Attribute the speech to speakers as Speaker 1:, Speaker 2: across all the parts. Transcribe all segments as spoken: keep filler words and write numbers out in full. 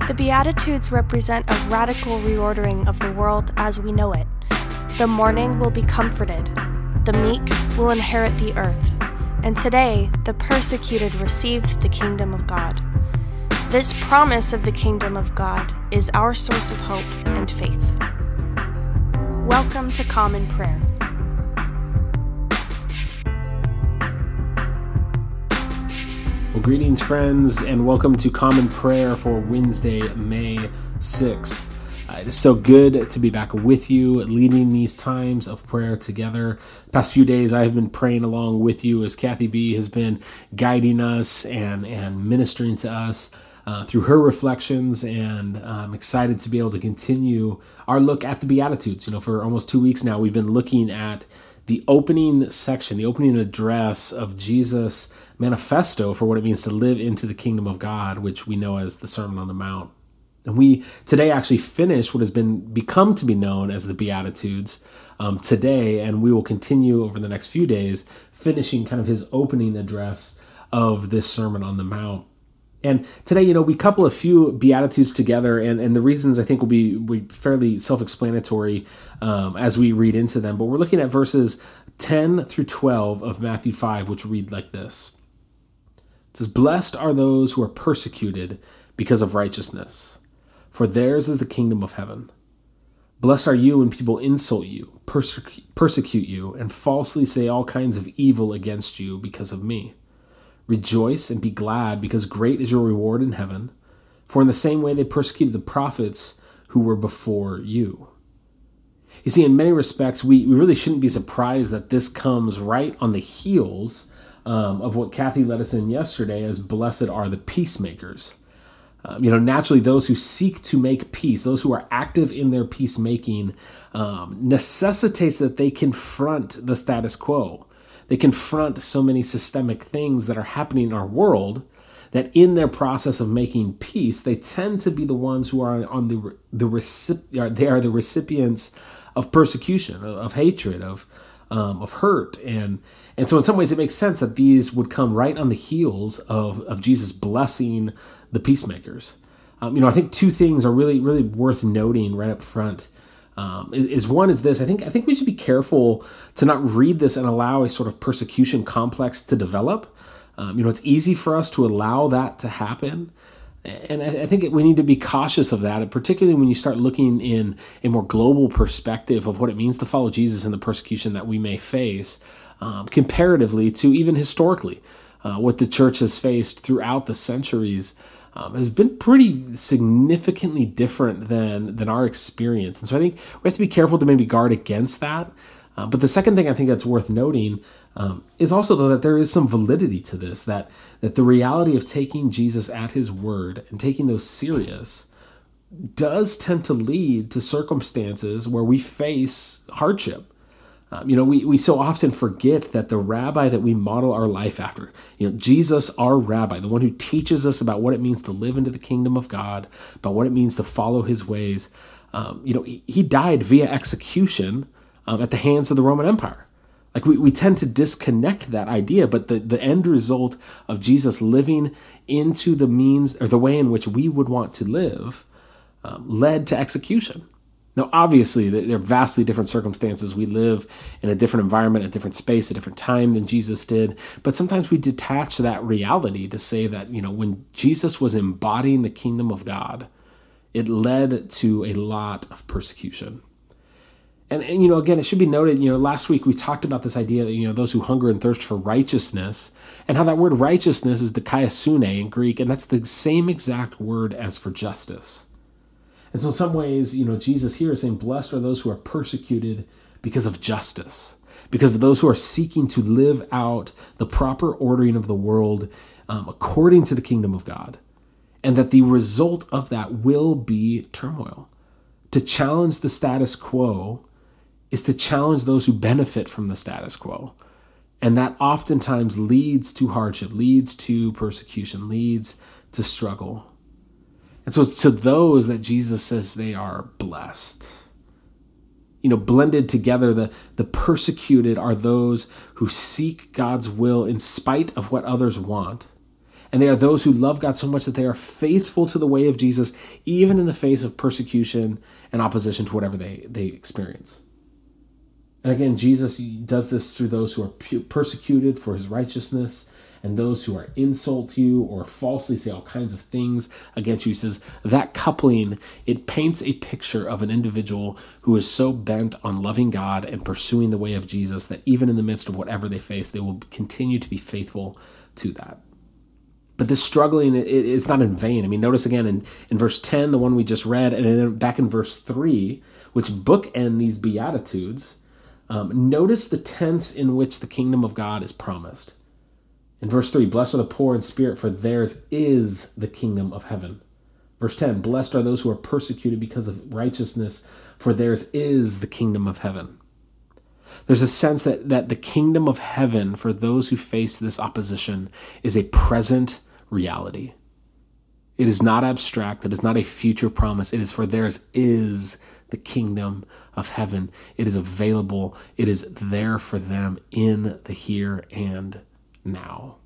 Speaker 1: The Beatitudes represent a radical reordering of the world as we know it. The mourning will be comforted, the meek will inherit the earth, and today the persecuted received the kingdom of God. This promise of the kingdom of God is our source of hope and faith. Welcome to Common Prayer.
Speaker 2: Well, greetings, friends, and welcome to Common Prayer for Wednesday, May sixth. Uh, it is so good to be back with you, leading these times of prayer together. The past few days, I have been praying along with you as Kathy B has been guiding us and, and ministering to us uh, through her reflections, and I'm excited to be able to continue our look at the Beatitudes. You know, for almost two weeks now, we've been looking at the opening section, the opening address of Jesus' manifesto for what it means to live into the kingdom of God, which we know as the Sermon on the Mount. And we today actually finish what has been become to be known as the Beatitudes um, today, and we will continue over the next few days finishing kind of his opening address of this Sermon on the Mount. And today, you know, we couple a few Beatitudes together, and, and the reasons I think will be, will be fairly self-explanatory um, as we read into them. But we're looking at verses ten through twelve of Matthew five, which read like this. It says, "Blessed are those who are persecuted because of righteousness, for theirs is the kingdom of heaven. Blessed are you when people insult you, perse- persecute you, and falsely say all kinds of evil against you because of me. Rejoice and be glad, because great is your reward in heaven. For in the same way they persecuted the prophets who were before you." You see, in many respects, we, we really shouldn't be surprised that this comes right on the heels um, of what Kathy led us in yesterday as blessed are the peacemakers. Um, you know, naturally, those who seek to make peace, those who are active in their peacemaking, um, necessitates that they confront the status quo. They confront so many systemic things that are happening in our world that in their process of making peace, they tend to be the ones who are on the the recip- they are the recipients of persecution, of, of hatred, of um, of hurt, and and so in some ways it makes sense that these would come right on the heels of of Jesus blessing the peacemakers. Um, you know, I think two things are really really worth noting right up front. Um, is, is one is this. I think I think we should be careful to not read this and allow a sort of persecution complex to develop. Um, you know, it's easy for us to allow that to happen, and I, I think we need to be cautious of that, and particularly when you start looking in a more global perspective of what it means to follow Jesus and the persecution that we may face, um, comparatively to even historically, uh, what the church has faced throughout the centuries. Um, has been pretty significantly different than than our experience. And so I think we have to be careful to maybe guard against that. Uh, but the second thing I think that's worth noting um, is also, though, that there is some validity to this, that, that the reality of taking Jesus at his word and taking those serious does tend to lead to circumstances where we face hardship. Um, you know, we, we so often forget that the rabbi that we model our life after, you know, Jesus, our rabbi, the one who teaches us about what it means to live into the kingdom of God, about what it means to follow his ways, um, you know, he, he died via execution um, at the hands of the Roman Empire. Like we, we tend to disconnect that idea, but the, the end result of Jesus living into the means or the way in which we would want to live um, led to execution. Now, obviously, there are vastly different circumstances. We live in a different environment, a different space, a different time than Jesus did. But sometimes we detach that reality to say that, you know, when Jesus was embodying the kingdom of God, it led to a lot of persecution. And, and, you know, again, it should be noted, you know, last week we talked about this idea that, you know, those who hunger and thirst for righteousness, and how that word righteousness is dikaiosune in Greek, and that's the same exact word as for justice. And so in some ways, you know, Jesus here is saying, blessed are those who are persecuted because of justice, because of those who are seeking to live out the proper ordering of the world um, according to the kingdom of God, and that the result of that will be turmoil. To challenge the status quo is to challenge those who benefit from the status quo. And that oftentimes leads to hardship, leads to persecution, leads to struggle. And so it's to those that Jesus says they are blessed. You know, blended together, the, the persecuted are those who seek God's will in spite of what others want. And they are those who love God so much that they are faithful to the way of Jesus, even in the face of persecution and opposition to whatever they, they experience. And again, Jesus does this through those who are persecuted for his righteousness and those who are insult you or falsely say all kinds of things against you. He says that coupling, it paints a picture of an individual who is so bent on loving God and pursuing the way of Jesus that even in the midst of whatever they face, they will continue to be faithful to that. But this struggling, it is not in vain. I mean, notice again in, in verse ten, the one we just read, and then back in verse three, which bookend these Beatitudes, Um, notice the tense in which the kingdom of God is promised. In verse three, blessed are the poor in spirit, for theirs is the kingdom of heaven. Verse ten, blessed are those who are persecuted because of righteousness, for theirs is the kingdom of heaven. There's a sense that, that the kingdom of heaven for those who face this opposition is a present reality. It is not abstract. It is not a future promise. It is for theirs is the kingdom of heaven. It is available. It is there for them in the here and now.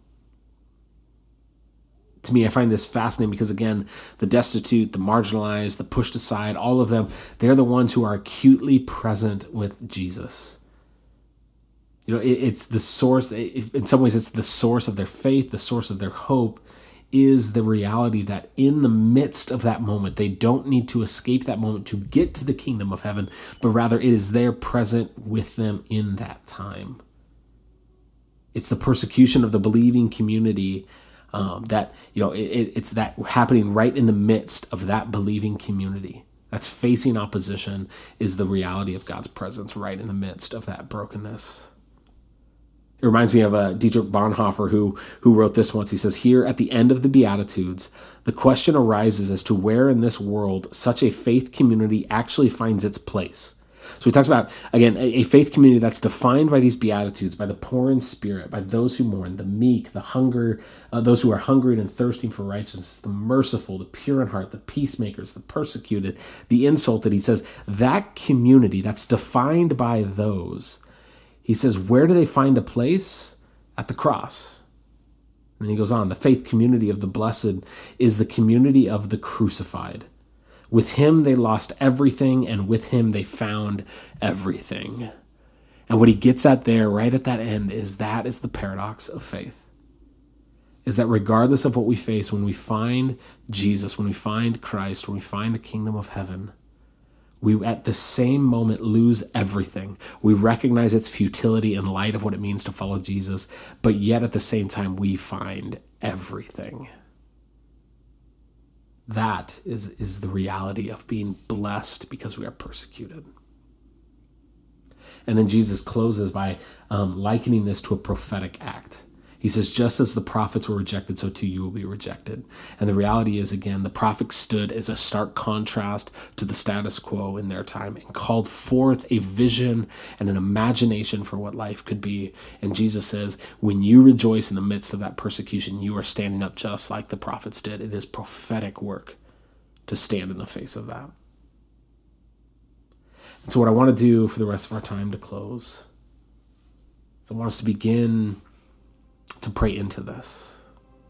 Speaker 2: To me, I find this fascinating because, again, the destitute, the marginalized, the pushed aside, all of them, they're the ones who are acutely present with Jesus. You know, it, it's the source, it, in some ways, it's the source of their faith, the source of their hope, is the reality that in the midst of that moment, they don't need to escape that moment to get to the kingdom of heaven, but rather it is there present with them in that time. It's the persecution of the believing community um, that, you know, it, it's that happening right in the midst of that believing community. That's facing opposition is the reality of God's presence right in the midst of that brokenness. It reminds me of uh, Dietrich Bonhoeffer, who who wrote this once. He says, here at the end of the Beatitudes, the question arises as to where in this world such a faith community actually finds its place. So he talks about, again, a, a faith community that's defined by these Beatitudes, by the poor in spirit, by those who mourn, the meek, the hunger, uh, those who are hungry and thirsting for righteousness, the merciful, the pure in heart, the peacemakers, the persecuted, the insulted. He says that community that's defined by those, he says, where do they find a place? At the cross. And then he goes on, the faith community of the blessed is the community of the crucified. With him they lost everything, and with him they found everything. And what he gets at there, right at that end, is that is the paradox of faith. Is that regardless of what we face, when we find Jesus, when we find Christ, when we find the kingdom of heaven, we at the same moment lose everything. We recognize its futility in light of what it means to follow Jesus, but yet at the same time we find everything. That is, is the reality of being blessed because we are persecuted. And then Jesus closes by um, likening this to a prophetic act. He says, just as the prophets were rejected, so too you will be rejected. And the reality is, again, the prophets stood as a stark contrast to the status quo in their time and called forth a vision and an imagination for what life could be. And Jesus says, when you rejoice in the midst of that persecution, you are standing up just like the prophets did. It is prophetic work to stand in the face of that. And so what I want to do for the rest of our time to close is I want us to begin to pray into this.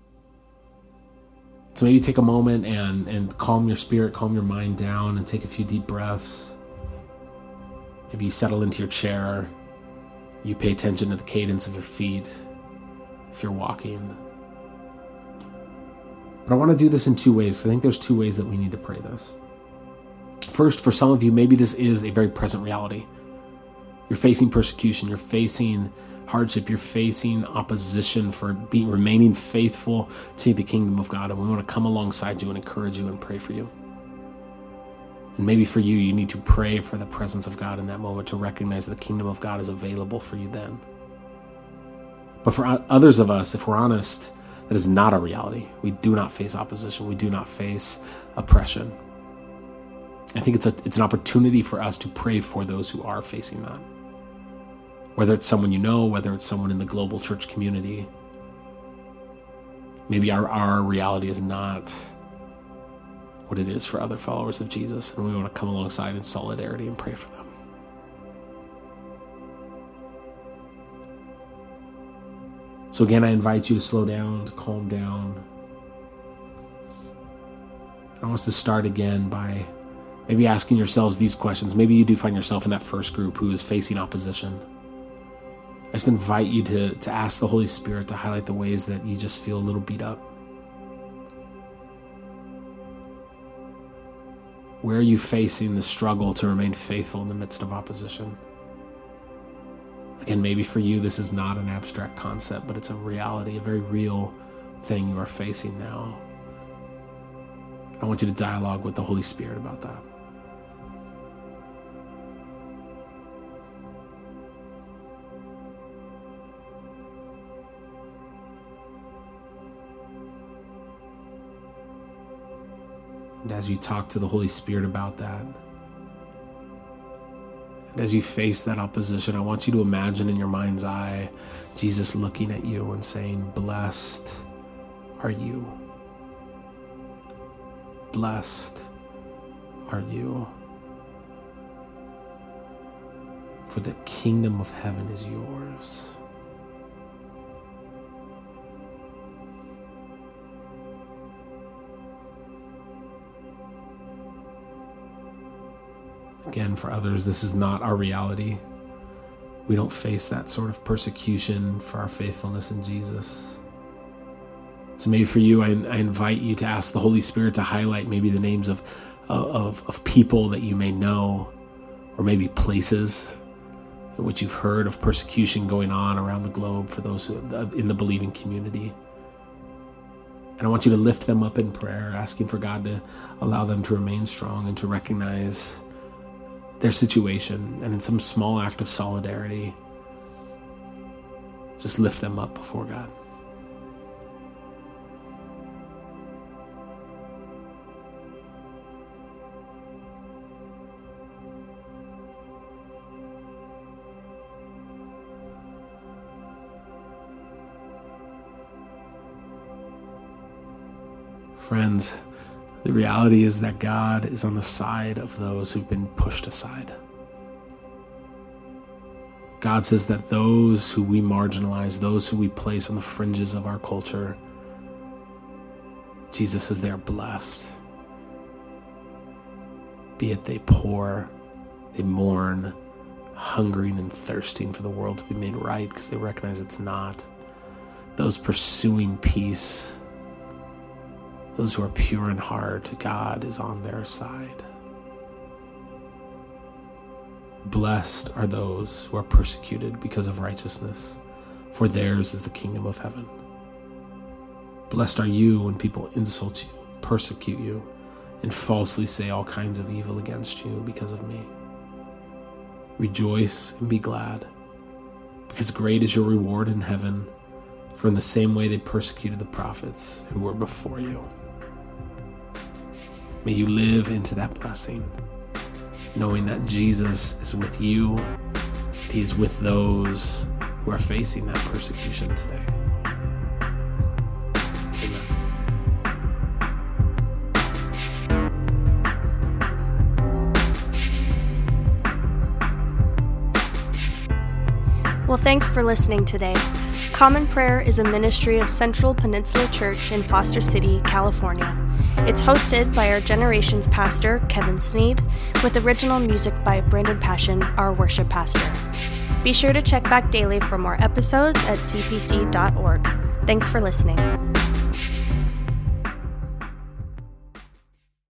Speaker 2: So maybe take a moment and, and calm your spirit, calm your mind down, and take a few deep breaths. Maybe you settle into your chair. You pay attention to the cadence of your feet if you're walking. But I want to do this in two ways. I think there's two ways that we need to pray this. First, for some of you, maybe this is a very present reality. You're facing persecution. You're facing hardship. You're facing opposition for being remaining faithful to the kingdom of God. And we want to come alongside you and encourage you and pray for you. And maybe for you, you need to pray for the presence of God in that moment to recognize the kingdom of God is available for you then. But for others of us, if we're honest, that is not a reality. We do not face opposition. We do not face oppression. I think it's a it's an opportunity for us to pray for those who are facing that. Whether it's someone you know, whether it's someone in the global church community. Maybe our, our reality is not what it is for other followers of Jesus, and we want to come alongside in solidarity and pray for them. So again, I invite you to slow down, to calm down, I want us to start again by maybe asking yourselves these questions. Maybe you do find yourself in that first group who is facing opposition. I just invite you to, to ask the Holy Spirit to highlight the ways that you just feel a little beat up. Where are you facing the struggle to remain faithful in the midst of opposition? Again, maybe for you this is not an abstract concept, but it's a reality, a very real thing you are facing now. I want you to dialogue with the Holy Spirit about that. And as you talk to the Holy Spirit about that, and as you face that opposition, I want you to imagine in your mind's eye Jesus looking at you and saying, "Blessed are you. Blessed are you. For the kingdom of heaven is yours." Again, for others, this is not our reality. We don't face that sort of persecution for our faithfulness in Jesus. So maybe for you, I, I invite you to ask the Holy Spirit to highlight maybe the names of, of, of people that you may know, or maybe places in which you've heard of persecution going on around the globe for those who, in the believing community. And I want you to lift them up in prayer, asking for God to allow them to remain strong and to recognize their situation, and in some small act of solidarity, just lift them up before God. Friends, the reality is that God is on the side of those who've been pushed aside. God says that those who we marginalize, those who we place on the fringes of our culture, Jesus says they are blessed. Be it they poor, they mourn, hungering and thirsting for the world to be made right because they recognize it's not. Those pursuing peace, those who are pure in heart, God is on their side. Blessed are those who are persecuted because of righteousness, for theirs is the kingdom of heaven. Blessed are you when people insult you, persecute you, and falsely say all kinds of evil against you because of me. Rejoice and be glad, because great is your reward in heaven, for in the same way they persecuted the prophets who were before you. May you live into that blessing, knowing that Jesus is with you, that He is with those who are facing that persecution today. Amen.
Speaker 1: Well, thanks for listening today. Common Prayer is a ministry of Central Peninsula Church in Foster City, California. It's hosted by our Generations pastor, Kevin Sneed, with original music by Brandon Passion, our worship pastor. Be sure to check back daily for more episodes at c p c dot org. Thanks for listening.